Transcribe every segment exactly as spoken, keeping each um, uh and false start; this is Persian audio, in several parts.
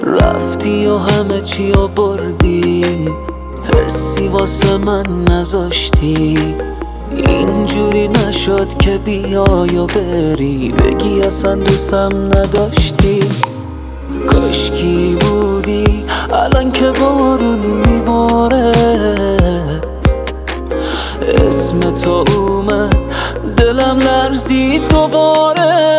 رفتی و همه چی رو بردی، حسی واسه من نذاشتی. اینجوری نشد که بیای و بری، بگی اصلا دوستم نداشتی. کاشکی بودی الان که بارون میباره، اسم تو اومد دلم لرزید دوباره.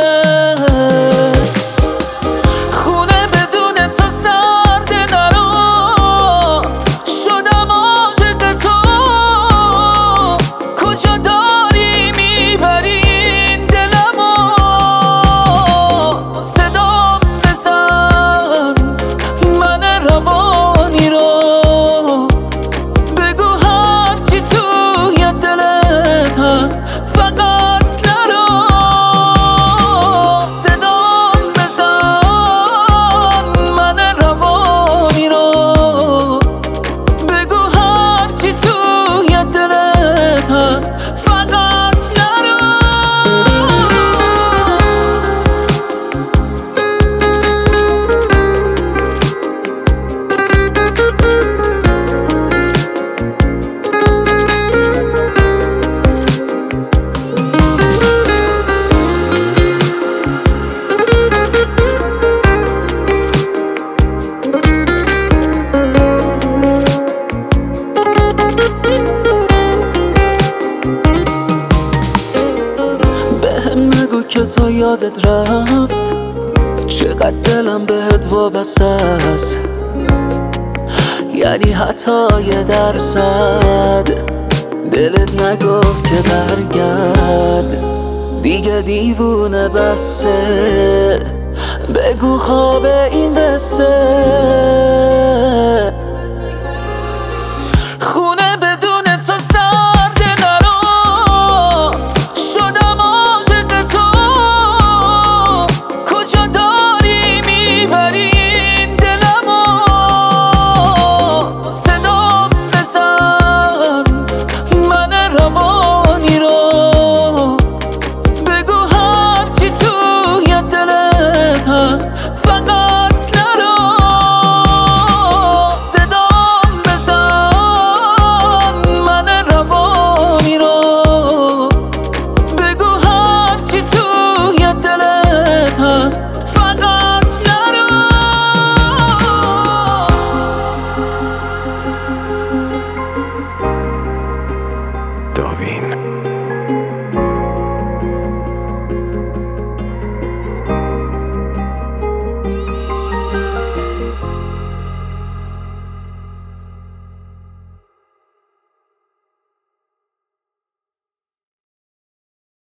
نگو که تو یادت رفت چقدر دلم بهت وابسته است، یعنی حتی یه درصد دلت نگفت که برگرد. دیگه دیوونه بسه، بگو خواب این دسته.